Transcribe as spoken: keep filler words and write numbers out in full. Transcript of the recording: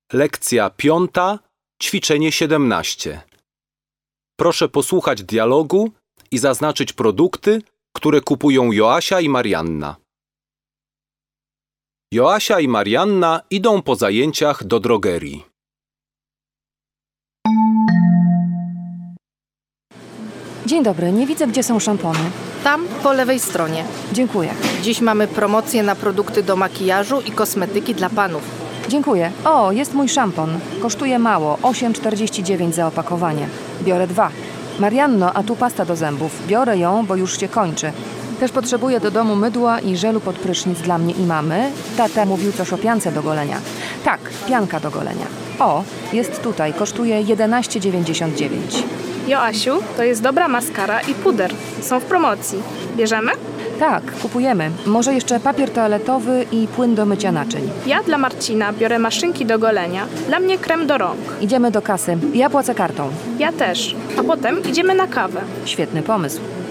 Lekcja piąta, ćwiczenie siedemnaście. Proszę posłuchać dialogu i zaznaczyć produkty, które kupują Joasia i Marianna. Joasia i Marianna idą po zajęciach do drogerii. Dzień dobry, nie widzę, gdzie są szampony. Tam, po lewej stronie. Dziękuję. Dziś mamy promocję na produkty do makijażu i kosmetyki dla panów. Dziękuję. O, jest mój szampon. Kosztuje mało, osiem czterdzieści dziewięć za opakowanie. Biorę dwa. Marianno, a tu pasta do zębów. Biorę ją, bo już się kończy. Też potrzebuję do domu mydła i żelu pod prysznic dla mnie i mamy. Tata mówił coś o piance do golenia. Tak, pianka do golenia. O, jest tutaj, kosztuje jedenaście dziewięćdziesiąt dziewięć. Joasiu, to jest dobra maskara i puder. Są w promocji. Bierzemy? Tak, kupujemy. Może jeszcze papier toaletowy i płyn do mycia naczyń. Ja dla Marcina biorę maszynki do golenia. Dla mnie krem do rąk. Idziemy do kasy. Ja płacę kartą. Ja też. A potem idziemy na kawę. Świetny pomysł.